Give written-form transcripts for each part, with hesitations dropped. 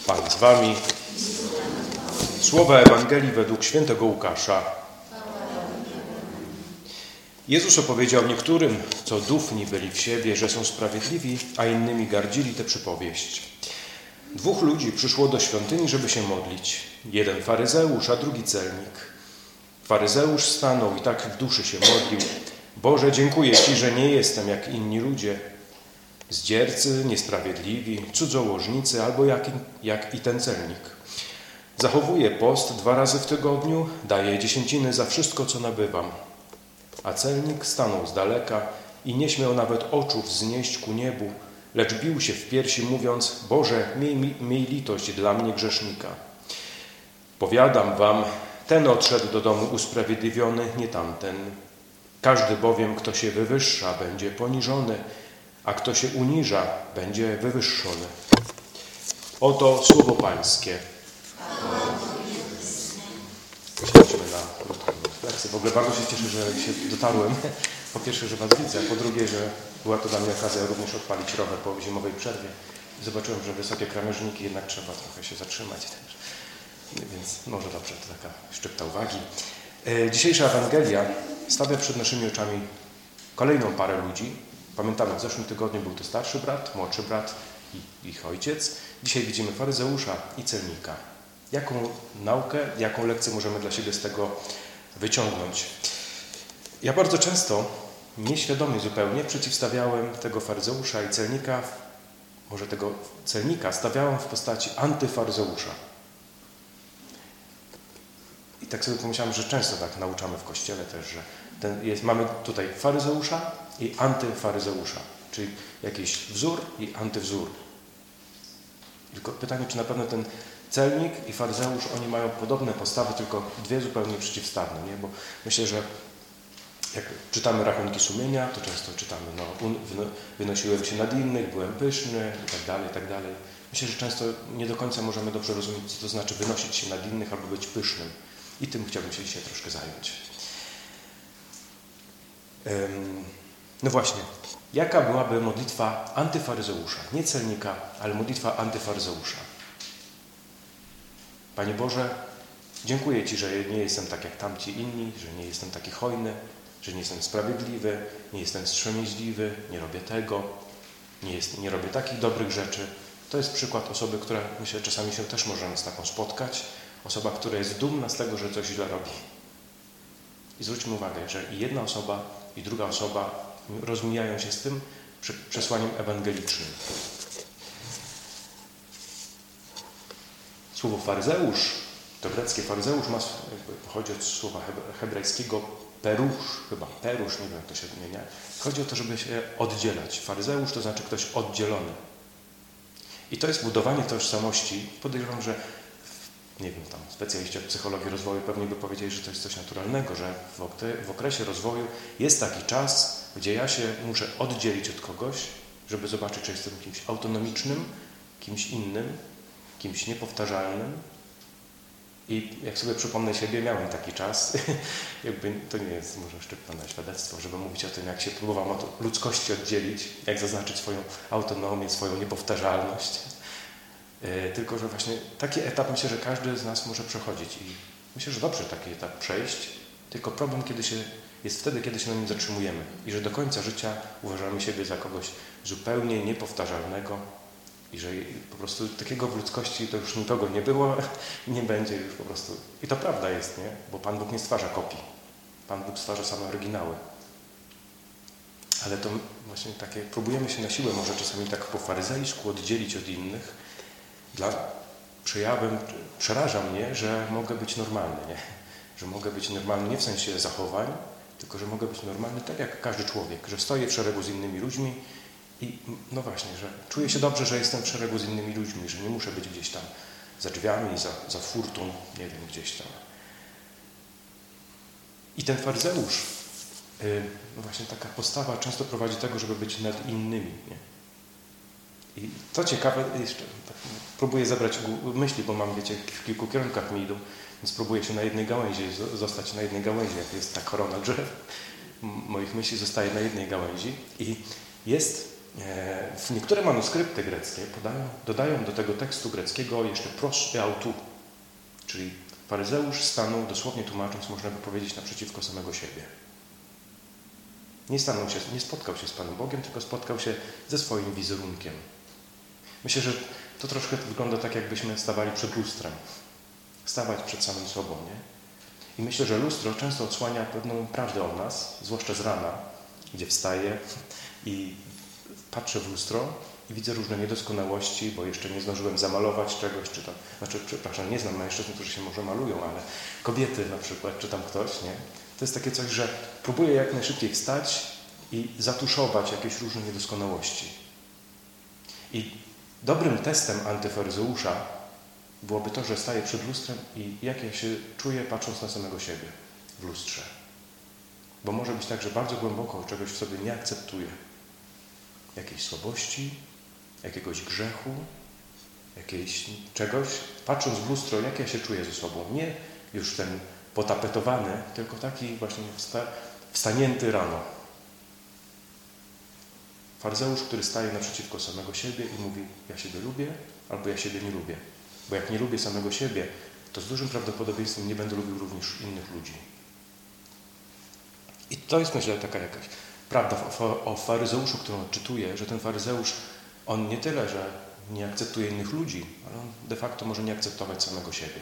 Pan z wami. Słowa Ewangelii według świętego Łukasza. Jezus opowiedział niektórym, co dufni byli w siebie, że są sprawiedliwi, a innymi gardzili tę przypowieść. 2 ludzi przyszło do świątyni, żeby się modlić. Jeden faryzeusz, a drugi celnik. Faryzeusz stanął i tak w duszy się modlił. Boże, dziękuję Ci, że nie jestem jak inni ludzie. Zdziercy, niesprawiedliwi, cudzołożnicy albo jak i ten celnik. Zachowuję post 2 razy w tygodniu, daję dziesięciny za wszystko, co nabywam. A celnik stanął z daleka i nie śmiał nawet oczu wznieść ku niebu, lecz bił się w piersi, mówiąc: Boże, miej litość dla mnie grzesznika. Powiadam wam, ten odszedł do domu usprawiedliwiony, nie tamten. Każdy bowiem, kto się wywyższa, będzie poniżony, a kto się uniża, będzie wywyższony. Oto słowo Pańskie. Przejdźmy na krótką refleksję. W ogóle bardzo się cieszę, że się dotarłem. Po pierwsze, że was widzę, po drugie, że była to dla mnie okazja również odpalić rower po zimowej przerwie. Zobaczyłem, że wysokie krawężniki, jednak trzeba trochę się zatrzymać też. Więc może dobrze, to taka szczypta uwagi. Dzisiejsza Ewangelia stawia przed naszymi oczami kolejną parę ludzi. Pamiętamy, w zeszłym tygodniu był to starszy brat, młodszy brat i ich ojciec. Dzisiaj widzimy faryzeusza i celnika. Jaką naukę, jaką lekcję możemy dla siebie z tego wyciągnąć? Ja bardzo często, nieświadomie zupełnie, przeciwstawiałem tego faryzeusza i celnika, może tego celnika stawiałem w postaci antyfaryzeusza. I tak sobie pomyślałem, że często tak nauczamy w Kościele też, że mamy tutaj faryzeusza i antyfaryzeusza, czyli jakiś wzór i antywzór. Tylko pytanie, czy na pewno ten celnik i faryzeusz, oni mają podobne postawy, tylko 2 zupełnie przeciwstawne, nie? Bo myślę, że jak czytamy rachunki sumienia, to często czytamy, wynosiłem się nad innych, byłem pyszny i tak dalej. Myślę, że często nie do końca możemy dobrze rozumieć, co to znaczy wynosić się nad innych albo być pysznym. I tym chciałbym się dzisiaj troszkę zająć. No właśnie, jaka byłaby modlitwa antyfaryzeusza? Nie celnika, ale modlitwa antyfaryzeusza. Panie Boże, dziękuję Ci, że nie jestem tak jak tamci inni, że nie jestem taki hojny, że nie jestem sprawiedliwy, nie jestem wstrzemięźliwy, nie robię tego, nie robię takich dobrych rzeczy. To jest przykład osoby, która, myślę, czasami się też możemy z taką spotkać. Osoba, która jest dumna z tego, że coś źle robi. I zwróćmy uwagę, że i jedna osoba, i druga osoba rozmijają się z tym przesłaniem ewangelicznym. Słowo faryzeusz, to greckie faryzeusz pochodzi od słowa hebrajskiego perusz, nie wiem jak to się odmienia. Chodzi o to, żeby się oddzielać. Faryzeusz to znaczy ktoś oddzielony. I to jest budowanie tożsamości. Podejrzewam, że nie wiem, tam specjaliści od psychologii rozwoju pewnie by powiedzieli, że to jest coś naturalnego, że w okresie rozwoju jest taki czas, gdzie ja się muszę oddzielić od kogoś, żeby zobaczyć, czy jestem kimś autonomicznym, kimś innym, kimś niepowtarzalnym. I jak sobie przypomnę siebie, miałem taki czas, to nie jest może szczytne świadectwo, żeby mówić o tym, jak się próbowałem od ludzkości oddzielić, jak zaznaczyć swoją autonomię, swoją niepowtarzalność. Tylko, że właśnie taki etap myślę, że każdy z nas może przechodzić i myślę, że dobrze taki etap przejść, tylko problem jest wtedy, kiedy się na nim zatrzymujemy i że do końca życia uważamy siebie za kogoś zupełnie niepowtarzalnego i że po prostu takiego w ludzkości to już nikogo nie było i nie będzie już po prostu. I to prawda jest, nie? Bo Pan Bóg nie stwarza kopii. Pan Bóg stwarza same oryginały. Ale to właśnie takie, próbujemy się na siłę może czasami tak po faryzejsku oddzielić od innych. Przeraża mnie, że mogę być normalny, nie? Że mogę być normalny nie w sensie zachowań, tylko że mogę być normalny tak jak każdy człowiek, że stoję w szeregu z innymi ludźmi i no właśnie, że czuję się dobrze, że jestem w szeregu z innymi ludźmi, że nie muszę być gdzieś tam za drzwiami, za furtą, nie wiem, gdzieś tam. I ten faryzeusz, no właśnie taka postawa często prowadzi do tego, żeby być nad innymi, nie? I to ciekawe, jeszcze tak próbuję zebrać myśli, bo mam, wiecie, w kilku kierunkach mi idą, więc próbuję się na jednej gałęzi, zostać na jednej gałęzi, jak jest ta korona drzew. Moich myśli zostaje na jednej gałęzi i jest Niektóre manuskrypty greckie dodają do tego tekstu greckiego jeszcze pros e autu, czyli faryzeusz stanął, dosłownie tłumacząc, można by powiedzieć, naprzeciwko samego siebie. Nie spotkał się z Panem Bogiem, tylko spotkał się ze swoim wizerunkiem. Myślę, że to troszkę wygląda tak, jakbyśmy stawali przed lustrem. Stawać przed samym sobą, nie? I myślę, że lustro często odsłania pewną prawdę o nas, zwłaszcza z rana, gdzie wstaję i patrzę w lustro i widzę różne niedoskonałości, bo jeszcze nie zdążyłem zamalować czegoś, czy tam, przepraszam, nie znam mężczyzn, którzy się może malują, ale kobiety na przykład, czy tam ktoś, nie? To jest takie coś, że próbuję jak najszybciej wstać i zatuszować jakieś różne niedoskonałości. I dobrym testem antyfaryzeusza byłoby to, że staję przed lustrem i jak ja się czuję, patrząc na samego siebie w lustrze. Bo może być tak, że bardzo głęboko czegoś w sobie nie akceptuję. Jakiejś słabości, jakiegoś grzechu, czegoś. Patrząc w lustro, jak ja się czuję ze sobą. Nie już ten potapetowany, tylko taki właśnie wstanięty rano. Faryzeusz, który staje naprzeciwko samego siebie i mówi: ja siebie lubię, albo ja siebie nie lubię. Bo jak nie lubię samego siebie, to z dużym prawdopodobieństwem nie będę lubił również innych ludzi. I to jest, myślę, taka jakaś prawda o faryzeuszu, którą odczytuję, że ten faryzeusz, on nie tyle, że nie akceptuje innych ludzi, ale on de facto może nie akceptować samego siebie.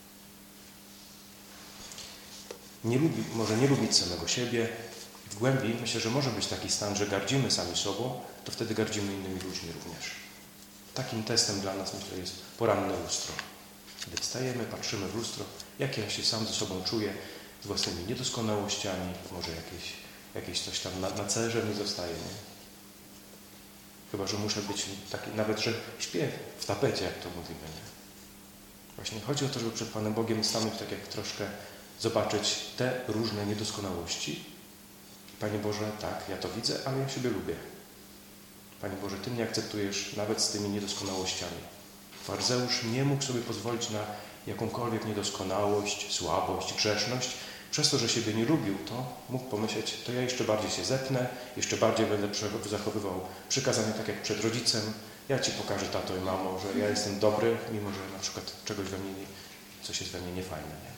Może nie lubić samego siebie. W głębi myślę, że może być taki stan, że gardzimy sami sobą, to wtedy gardzimy innymi ludźmi również. Takim testem dla nas, myślę, jest poranne lustro. Gdy wstajemy, patrzymy w lustro, jak ja się sam ze sobą czuję, z własnymi niedoskonałościami, może jakieś coś tam na cerze mi zostaje, nie? Chyba że muszę być taki, nawet że śpię w tapecie, jak to mówimy, nie? Właśnie chodzi o to, żeby przed Panem Bogiem stanąć tak jak troszkę zobaczyć te różne niedoskonałości. Panie Boże, tak, ja to widzę, ale ja siebie lubię. Panie Boże, Ty mnie akceptujesz nawet z tymi niedoskonałościami. Faryzeusz nie mógł sobie pozwolić na jakąkolwiek niedoskonałość, słabość, grzeszność. Przez to, że siebie nie lubił, to mógł pomyśleć, to ja jeszcze bardziej się zepnę, jeszcze bardziej będę zachowywał przykazania tak jak przed rodzicem. Ja Ci pokażę, tato i mamo, że ja jestem dobry, mimo że na przykład czegoś we mnie, coś jest we mnie niefajne. Nie?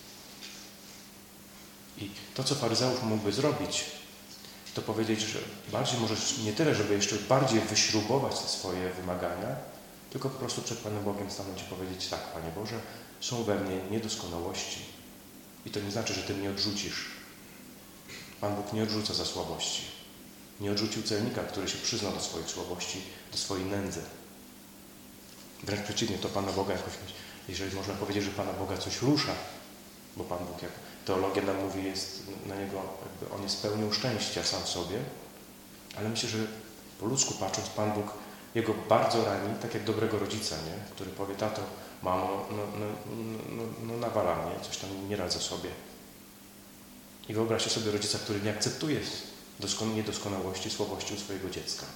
I to, co faryzeusz mógłby zrobić, to powiedzieć, że bardziej może nie tyle, żeby jeszcze bardziej wyśrubować te swoje wymagania, tylko po prostu przed Panem Bogiem stanąć i powiedzieć: tak, Panie Boże, są we mnie niedoskonałości. I to nie znaczy, że Ty mnie odrzucisz. Pan Bóg nie odrzuca za słabości. Nie odrzucił celnika, który się przyznał do swoich słabości, do swojej nędzy. Wręcz przeciwnie, to Pana Boga jakoś, jeżeli można powiedzieć, że Pana Boga coś rusza, bo Pan Bóg, jak teologia nam mówi, jest na Niego, jakby On jest pełnią szczęścia sam w sobie, ale myślę, że po ludzku patrząc, Pan Bóg Jego bardzo rani, tak jak dobrego rodzica, nie? Który powie: tato, mamo, nawala mnie, coś tam nie radzę sobie. I wyobraźcie sobie rodzica, który nie akceptuje niedoskonałości, słabości u swojego dziecka.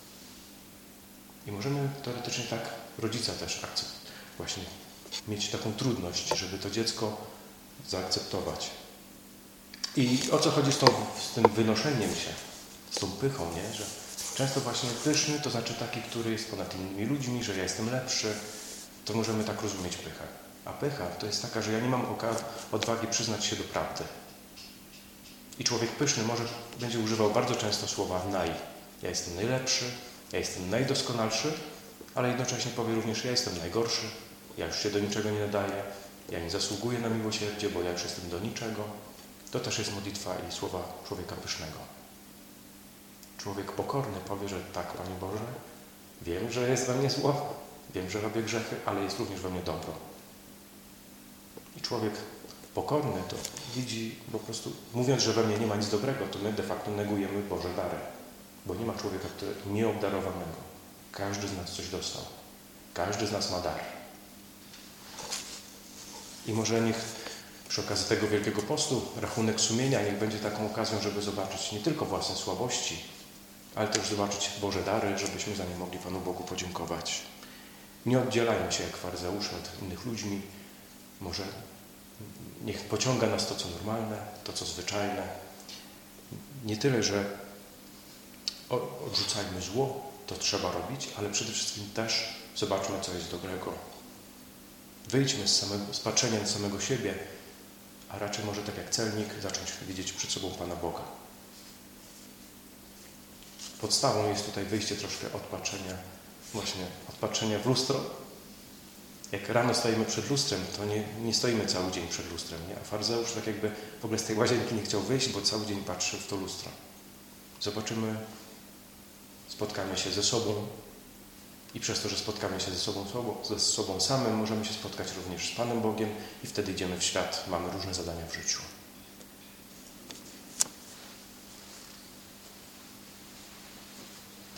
I możemy teoretycznie tak rodzica też właśnie mieć taką trudność, żeby to dziecko zaakceptować. I o co chodzi z tym wynoszeniem się, z tą pychą, nie? Że często właśnie pyszny to znaczy taki, który jest ponad innymi ludźmi, że ja jestem lepszy. To możemy tak rozumieć pychę. A pycha to jest taka, że ja nie mam odwagi przyznać się do prawdy. I człowiek pyszny będzie używał bardzo często słowa naj. Ja jestem najlepszy, ja jestem najdoskonalszy, ale jednocześnie powie również: ja jestem najgorszy, ja już się do niczego nie nadaję, ja nie zasługuję na miłosierdzie, bo ja już jestem do niczego. To też jest modlitwa i słowa człowieka pysznego. Człowiek pokorny powie, że tak, Panie Boże, wiem, że jest we mnie zło, wiem, że robię grzechy, ale jest również we mnie dobro. I człowiek pokorny to widzi po prostu, mówiąc, że we mnie nie ma nic dobrego, to my de facto negujemy Boże dary. Bo nie ma człowieka nieobdarowanego. Każdy z nas coś dostał. Każdy z nas ma dar. I może niech przy okazji tego Wielkiego Postu rachunek sumienia niech będzie taką okazją, żeby zobaczyć nie tylko własne słabości, ale też zobaczyć Boże dary, żebyśmy za nie mogli Panu Bogu podziękować. Nie oddzielajmy się jak faryzeusze od innych ludźmi. Może niech pociąga nas to, co normalne, to, co zwyczajne. Nie tyle, że odrzucajmy zło, to trzeba robić, ale przede wszystkim też zobaczmy, co jest dobrego. Wyjdźmy z patrzenia na samego siebie, a raczej może tak jak celnik zacząć widzieć przed sobą Pana Boga. Podstawą jest tutaj wyjście troszkę od patrzenia w lustro. Jak rano stajemy przed lustrem, to nie stoimy cały dzień przed lustrem, nie? A faryzeusz tak jakby w ogóle z tej łazienki nie chciał wyjść, bo cały dzień patrzy w to lustro. Zobaczymy, spotkamy się ze sobą i przez to, że spotkamy się ze sobą samym, możemy się spotkać również z Panem Bogiem i wtedy idziemy w świat, mamy różne zadania w życiu.